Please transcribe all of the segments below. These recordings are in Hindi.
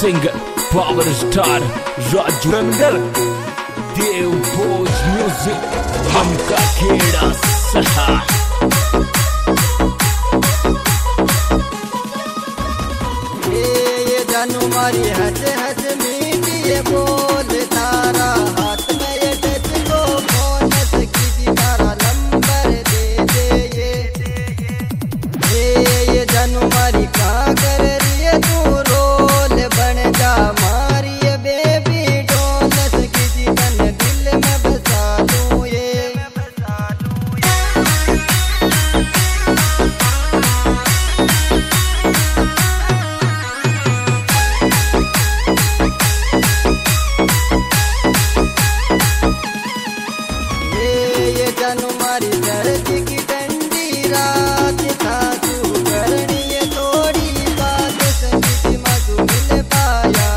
सिंगर पावर स्टार राजू रंगल देव भोज म्यूजिक हमका खेड़ा सहा। ये जानू मारी हंस हंस मीठी ये बोल तारा हाथ में ये टच को फोन से कीजिए तारा नंबर दे ये जानू मारी कहाँ कर रही है तू रोल बन जा मारी ये बेबी डोल से कीजिए तन दिल में बसा लूं ये जानू मारी दर्द की डंडी रात था तू करनी ये थोड़ी बात संगीत मधु मिल पाया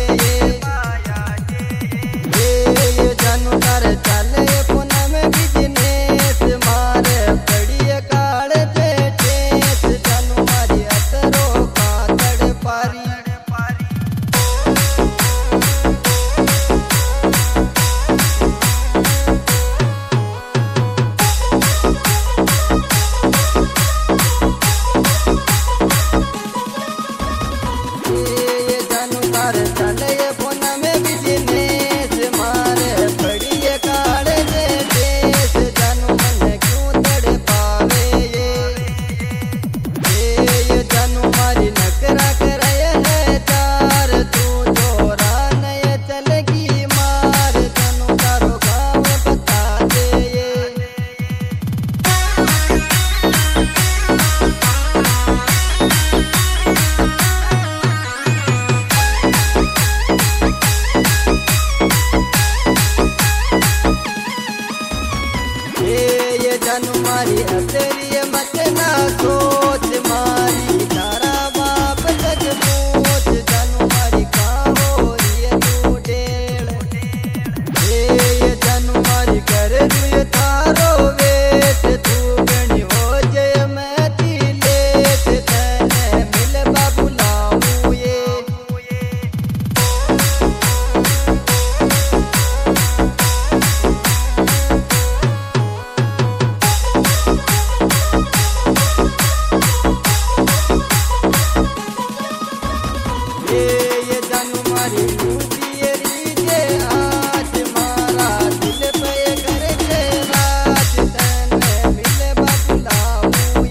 ये जानू कर चले पुनः में बिजनेस मारे बड़ी काल ठेस जानू मारी असरों का तड़ पारी चले फोन में बिजनेस मारे बड़ी काले देश जानू मन क्यों तड़ पावे ये जानू मारी नकरा करे है चार तू जोरा नए चलेगी मार जानू तारो गाँव बता दे ये जानू मारी तेरी मत ना सोच मारी तारा बाप तक पूछ जानू मारी कहाँ हो रही है तू डेढ़ ये जानू मारी कर रुए थारो वेट तू गणी हो जय मैं ती लेट तने मिल बाबू लाऊं ये जानू मारी मुझे जे आज मारा दिल पे कर के राज तने मिले बाबूलाऊ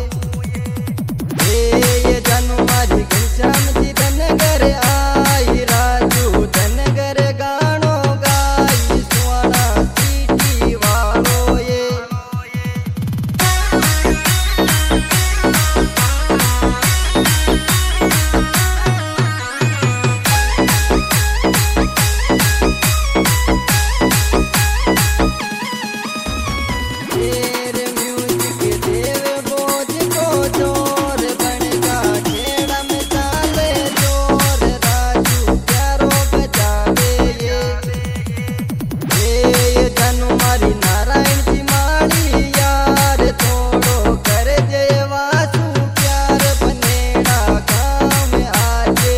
ये जानू मारी घनश्याम जी धनगर आई राजू धनगर गानो गाई सुवाना सीटी वालो ये तेरे म्यूजिक देव बोझ को जोर बनेगा खेड़ा में चाले जोर राजू प्यारो बजावे ये जानू मारी नारायण जी मारी यार थोड़ो कर जय वासु प्यार बनेगा गाँव में आजे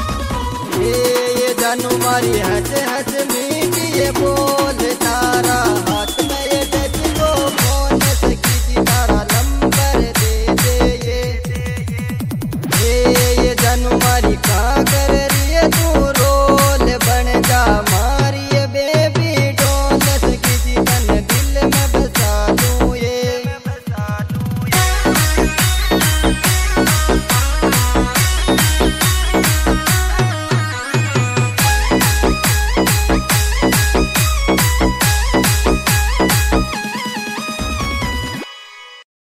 ये जानू मारी हंस हंस मीठी ये बोल तारा